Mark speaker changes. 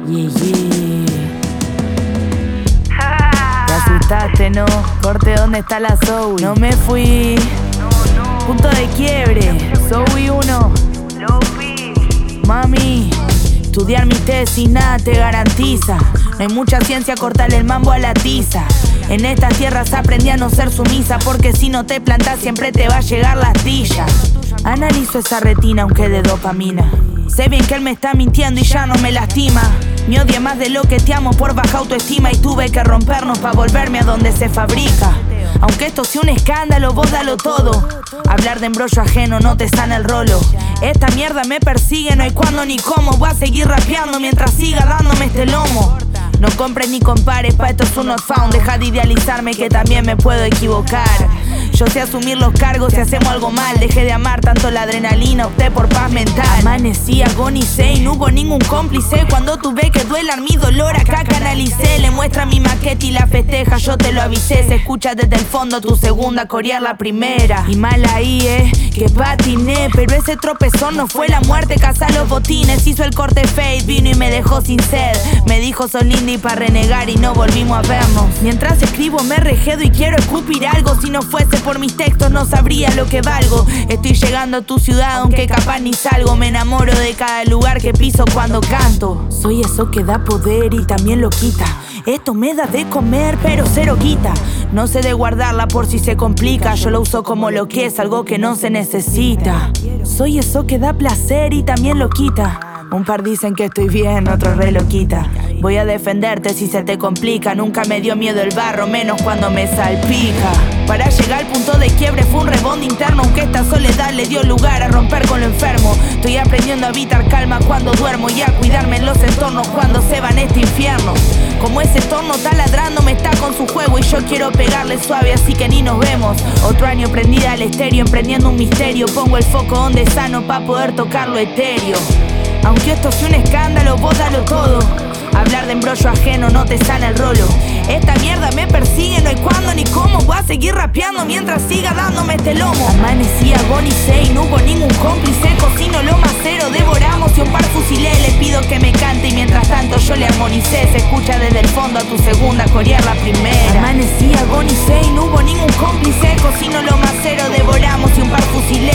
Speaker 1: Yeah, yeah. Te asustaste, ¿no? Corte, ¿dónde está la Zoe? No me fui. Punto de quiebre. Zoe 1. Mami, estudiar mi tesis nada te garantiza. No hay mucha ciencia, cortarle el mambo a la tiza. En estas tierras aprendí a no ser sumisa, porque si no te plantas siempre te va a llegar la astilla. Analizo esa retina aunque de dopamina. Sé bien que él me está mintiendo y ya no me lastima. Me odia más de lo que te amo por baja autoestima, y tuve que rompernos pa' volverme a donde se fabrica. Aunque esto sea un escándalo, vos dalo todo. Hablar de embrollo ajeno no te sana el rolo. Esta mierda me persigue, no hay cuándo ni cómo. Voy a seguir rapeando mientras siga dándome este lomo. No compres ni compares, pa' esto es un not found. Deja de idealizarme que también me puedo equivocar. Yo sé asumir los cargos si hacemos algo mal. Dejé de amar tanto la adrenalina, opté por paz mental. Amanecí, agonicé y no hubo ningún cómplice. Cuando tuve que duelar mi dolor acá canalicé. Le muestra mi maqueta y la festeja, yo te lo avisé. Se escucha desde el fondo tu segunda corear la primera. Y mal ahí, que patiné. Pero ese tropezón no fue la muerte, caza los botines. Hizo el corte fade, vino y me dejó sin sed. Me dijo sos linda y pa' renegar y no volvimos a vernos. Mientras escribo me rejedo y quiero escupir algo. Si no fuese por mis textos no sabría lo que valgo. Estoy llegando a tu ciudad aunque capaz ni salgo. Me enamoro de cada lugar que piso cuando canto. Soy eso que da poder y también lo quita. Esto me da de comer pero cero quita. No sé de guardarla por si se complica. Yo lo uso como lo que es, algo que no se necesita. Soy eso que da placer y también lo quita. Un par dicen que estoy bien, otro re lo quita. Voy a defenderte si se te complica. Nunca me dio miedo el barro, menos cuando me salpica. Para llegar al punto de quiebre fue un rebondo interno, aunque esta soledad le dio lugar a romper con lo enfermo. Estoy aprendiendo a evitar calma cuando duermo y a cuidarme en los entornos cuando se va en este infierno. Como ese torno está ladrando, me está con su juego y yo quiero pegarle suave, así que ni nos vemos. Otro año prendida al estéreo, emprendiendo un misterio. Pongo el foco donde es sano pa' poder tocar lo etéreo. Aunque esto sea un escándalo, vos dalo todo. Hablar de embrollo ajeno no te sana el rolo. Esta mierda me persigue, no hay cuándo ni cómo. Voy a seguir rapeando mientras siga dándome este lomo. Amanecí, agonicé y no hubo ningún cómplice. Cocino lo macero, devoramos y un par fusilé. Le pido que me cante y mientras tanto yo le armonicé. Se escucha desde el fondo a tu segunda corear la primera. Amanecí, agonicé y no hubo ningún cómplice. Cocino lo macero, devoramos y un par fusilé.